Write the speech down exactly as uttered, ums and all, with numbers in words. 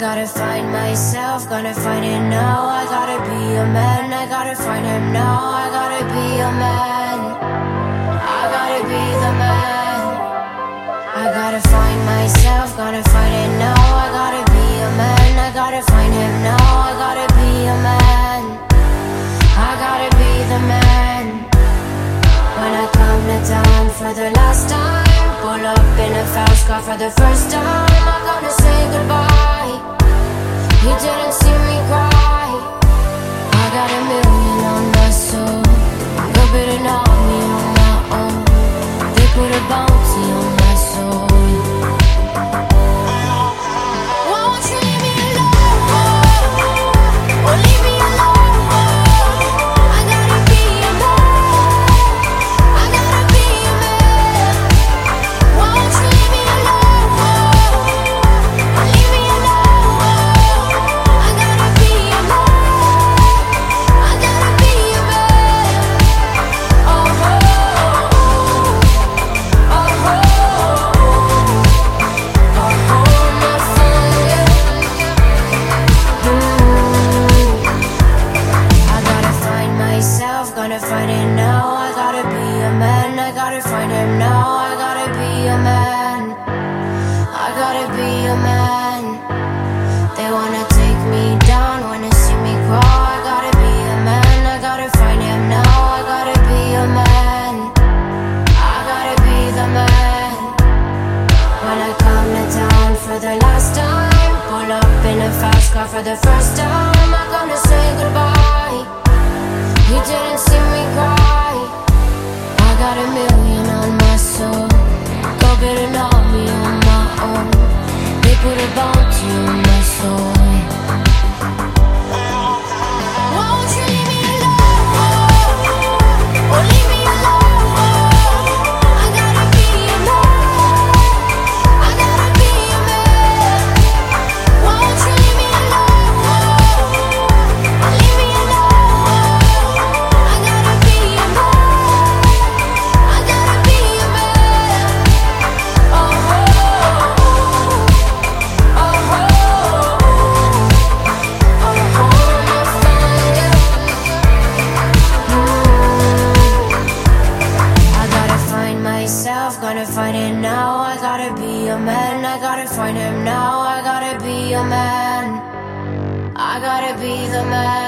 gotta find myself, gonna find it now. I gotta be a man, I gotta find him now. I gotta be a man, I gotta be the man. I gotta find myself, gonna find it now. I gotta be a man, I gotta find him now. I gotta be a man, I gotta be the man. When I come to town for the last time, pull up in a fast car for the first time, I'm gonna say goodbye. You didn't see me cry. I got a million on my soul, a bit of me on my own. They put a bounty on my soul. Won't you leave me alone? Or leave me alone? I gotta be a man, I gotta be a man. Won't you leave me alone? Or leave me alone? I gotta be a man, I gotta be a man. Oh, oh, oh, oh, oh, oh, my fire. Mm. I gotta find myself, gonna find it now. I gotta be a man, I gotta find him now. I gotta be a man, I gotta be a man. They wanna take me down, wanna see me crawl. I gotta be a man, I gotta find him now. I gotta be a man, I gotta be the man. When I come to town for the last time, pull up in a fast car for the first time, I'm gonna say goodbye. You didn't see me cry. I got a million on my soul, go bit an army on my own. They put a bounty on my soul. Won't you leave me alone? Or leave me alone? I gotta be a man, I gotta be a man. Won't you leave me alone? Or leave me alone? I gotta be a man, I gotta be a man. Oh, oh, oh, oh, oh, oh, my fire. Mm. I gotta find myself, gotta find it now. I gotta be a man, I gotta find him now. I gotta be a man, I gotta be the man.